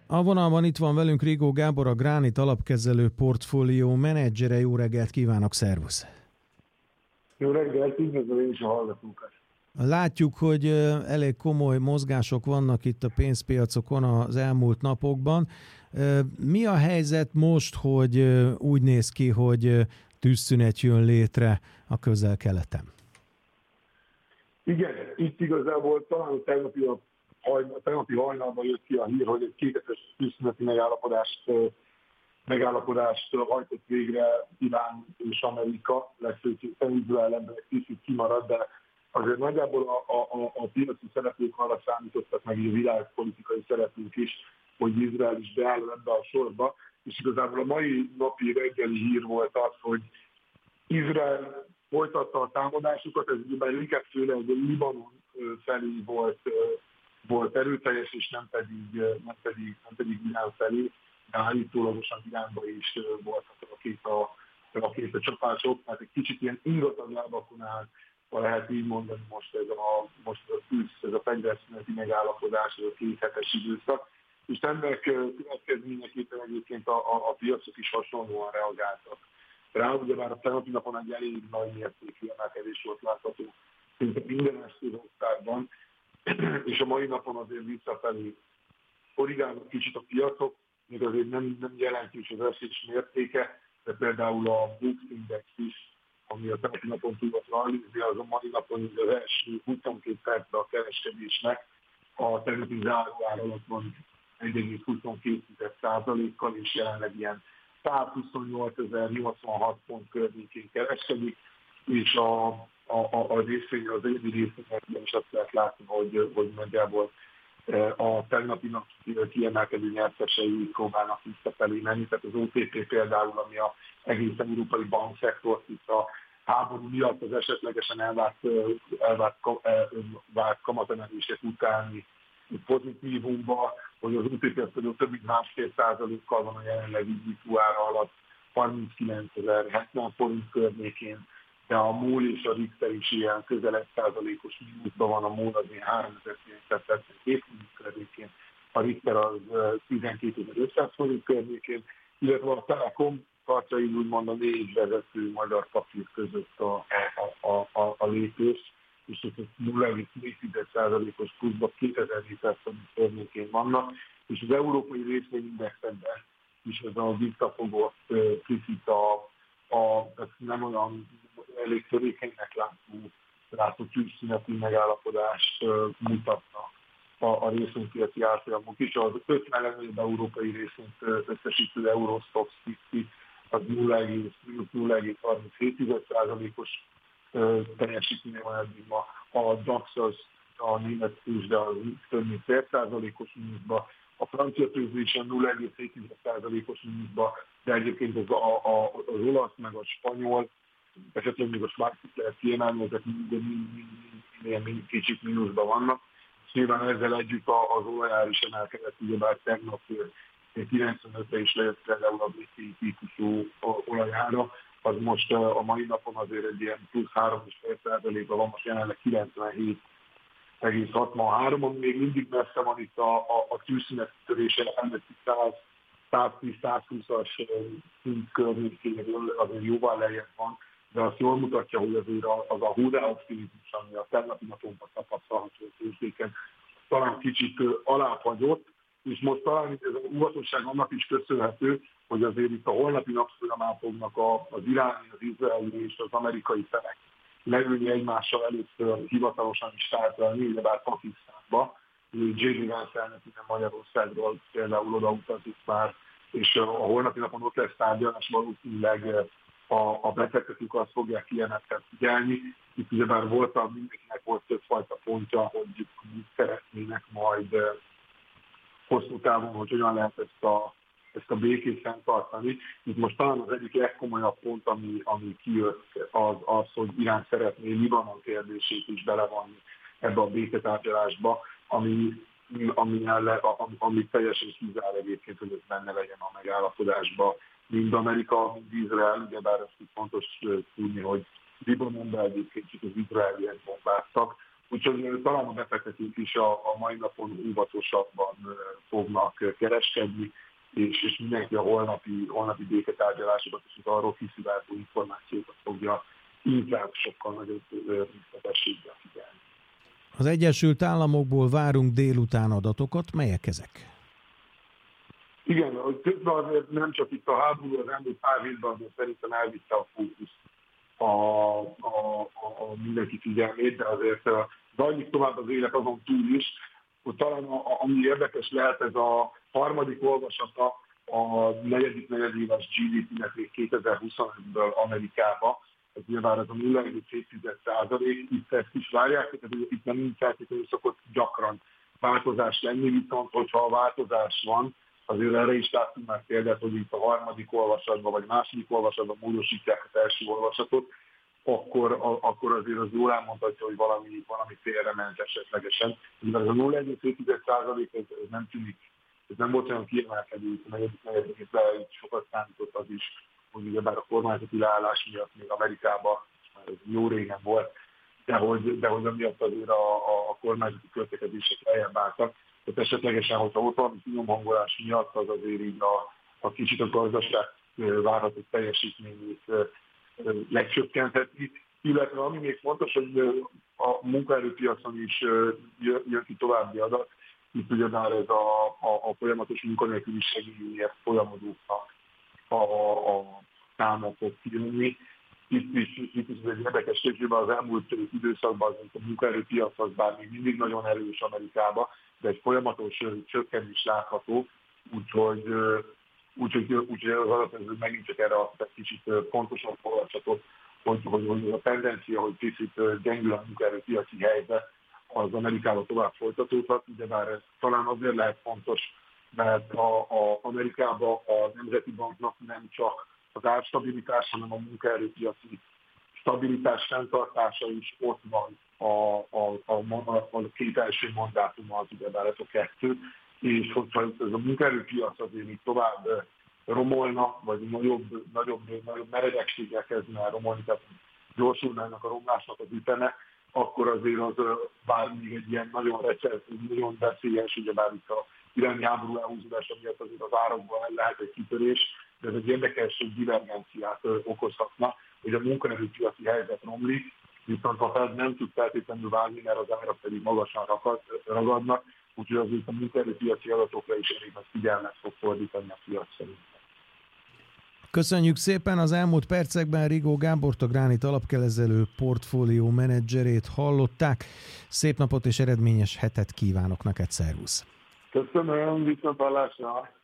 A vonalban itt van velünk Rigó Gábor, a Gránit alapkezelő portfólió menedzsere. Jó reggelt kívánok, szervusz! Jó reggelt, üdvözlöm én is a hallgatókat! Látjuk, hogy elég komoly mozgások vannak itt a pénzpiacokon az elmúlt napokban. Mi a helyzet most, hogy úgy néz ki, hogy tűzszünet jön létre a Közel-Keleten? Igen, itt igazából talán a tegnapi hajnalban jött ki a hír, hogy egy kéthetes tűzszüneti megállapodást hajtott végre Irán és Amerika, legfőképpen Izrael ebben egy kicsit kimarad, de azért nagyjából a piaci szereplők arra számítottak, meg a világpolitikai szereplők is, hogy Izrael is beáll ebbe a sorba, és igazából a mai napi reggeli hír volt az, hogy Izrael folytatta a támadásukat, ez ugye inkább főleg Libanon felé volt erőteljes, és nem pedig Irán felé, de állítólagosan Iránban is voltak a csapások, tehát egy kicsit ilyen ingatag lábakon áll, ha lehet így mondani ez a fegyverszüneti megállapodás, ez a kéthetes időszak, és ennek következményeképpen egyébként a piacok is hasonlóan reagáltak rá, ugyebár a tegnapi napon egy elég nagy mértékű emelkedés volt látható szinte minden eszközországban, és a mai napon azért visszafelé korrigálnak kicsit a piacok, még azért nem jelentős az esés mértéke, de például a Bux Index is, ami a tegnapi napon tudott rajlízni, az a mai napon az első 22 percben a kereskedésnek a tegnapi záróár alatt van 1,22%-kal, és jelenleg ilyen 128.086 pont környékén kereskedik, és a részvény, az egyedi részvényekben is azt lehet látni, hogy nagyjából a tegnapi nap kiemelkedő nyertesei próbálnak visszafelé menni, tehát az OTP például, ami az egész európai bankszektort itt a háború miatt az esetlegesen elvárt kamatemelések utáni pozitívumba, hogy az OTP például több mint 1,5%-kal van a jelenlegi IQ-ára alatt 39.070 forint környékén, de a MOL és a Richter is ilyen közel 1%-os mínuszban van, a MOL az ilyen 3.972 forint környékén, a Richter az 12.500 forint környékén, illetve a Telekom tartja így úgymond a 4 vezető magyar papír között a lépés, és ez 0,4%-os pluszban 2400 forint környékén vannak, és az európai részvényindexekben is ez a visszafogott kicsit nem olyan elég törékenynek látszó tűzszüneti megállapodást mutatnak a részvénypiaci árfolyamok is. Az 50 legnagyobb európai részvényt összesítő Eurostoxx 50 az 0,37%-os teljesítménye van eddig ma. A DAX az a német tőzsde az több mint 1%-os mínuszba, a francia tőzsde is 0,7%-os mínuszba, de egyébként az olasz meg a spanyol, esetleg még a svájcit lehet kiemelni, ezek mindig kicsit mínuszban vannak. És nyilván ezzel együtt az olajár is emelkedett, ugyebár tegnap 95-re is lejött például a brit típusú olajára, az most a mai napon azért egy ilyen plusz 3,5%-ban van, most jelenleg 97,63, ami még mindig messze van itt a tűzszünet törése előtti 110-120-as szint környékéről, azért jóval lejjebb van, de azt jól mutatja, hogy azért az a hurráoptimizmus, ami a tegnapi napokban tapasztalható tőzsdéken, talán kicsit alábbhagyott, és most talán ez az óvatosság annak is köszönhető, hogy azért itt a holnapi nap folyamán fognak az iráni, az izraeli és az amerikai felek leülni egymással először hivatalosan is tárgyalni, ugyebár Pakisztánba. J.D. Vance elnök Magyarországról például odautazik már, és a holnapi napon ott lesz tárgyalás, valószínűleg a befektetők azt fogják kiemelten figyelni. Itt ugyebár mindenkinek volt többfajta pontja, hogy mit szeretnének majd hosszú távon, hogy hogyan lehet ezt a békét fenntartani. Itt most talán az egyik legkomolyabb pont, ami kijött, az, hogy Irán szeretné Libanon kérdését is belevonni ebbe a béketárgyalásba, ami teljesen kizár egyébként, hogy ez benne legyen a megállapodásba. Mind Amerika, mind Izrael, ugyebár ezt fontos tudni, hogy Libanonban egyébként csak az izraeliek bombáztak, Úgyhogy talán a befektetők is a mai napon óvatosabban fognak kereskedni, és mindenki a holnapi béketárgyalásokat és az arról kiszivárgó információkat fogja inkább sokkal nagyobb részletességgel figyelni. Az Egyesült Államokból várunk délután adatokat, melyek ezek? Igen, azért nem csak itt a háború, az elmúlt pár hétben azért szerintem elvitte a fókusz a mindenki figyelmét, de azért zajlik tovább az élet azon túl is, hogy talán ami érdekes lehet, ez a harmadik olvasata a negyedik negyedéves GDP-nek 2025-ből Amerikába, ez nyilván ez a 0,7%, itt ezt is várják, itt nem így feltétlenül szokott gyakran változás lenni, viszont hogyha a változás van, azért erre is láttunk már példát, hogy itt a harmadik olvasatban vagy második olvasatban módosítják az első olvasatot, akkor azért az jól elmondhatja, hogy valami félrement esetlegesen. Mivel ez a 0,7% ez nem tűnik, ez nem volt olyan kiemelkedő, a negyedikben sokat számított az is, hogy ugyebár a kormányzati leállás miatt még Amerikában ez jó régen volt, de hogy amiatt azért a kormányzati költekezések lejjebb álltak. Tehát esetlegesen, hogyha ott valami finomhangolás miatt, az azért így a kicsit a gazdaság várható teljesítményét lecsökkentheti. Illetve ami még fontos, hogy a munkaerőpiacon is jön ki további adat, itt ugyebár ez a folyamatos munkanélküliségért folyamodóknak a számok fog kijönni. Itt is egy érdekes kérdésben az elmúlt időszakban a munkaerőpiac az bár még mindig nagyon erős Amerikában, de egy folyamatos csökkenés látható, úgyhogy az adatező megint csak erre a kicsit pontosabb olvasatot, hogy a tendencia, hogy kicsit gyengül a munkaerőpiaci helyzet, az Amerikában tovább folytatódhat, ugyebár ez talán azért lehet fontos, mert Amerikában a Nemzeti Banknak nem csak az árstabilitás, hanem a munkaerőpiaci stabilitás fenntartása is ott van a két első mandátum az ugyebár ez a kettő, és hogyha ez a munkaerőpiac azért így tovább romolna, vagy nagyobb meredekséggel kezdene el romolni, tehát gyorsulna ennek a romlásnak az üteme, akkor azért az bár még egy ilyen nagyon veszélyes, ugyebár itt a iráni háború elhúzódása miatt azért az árakban lehet egy kitörés, de ez egy érdekes divergenciát okozhatna, hogy a munkaerőpiaci helyzet romlik, viszont a Fed nem tud feltétlenül válni, mert az árak pedig magasan ragadnak, úgyhogy azért a munkaerőpiaci adatokra is elég nagy figyelmet fog fordítani a piac szerint. Köszönjük szépen! Az elmúlt percekben Rigó Gábort, a Gránit alapkezelő portfólió menedzserét hallották. Szép napot és eredményes hetet kívánok neked, szervusz! Köszönöm, viszontlátásra!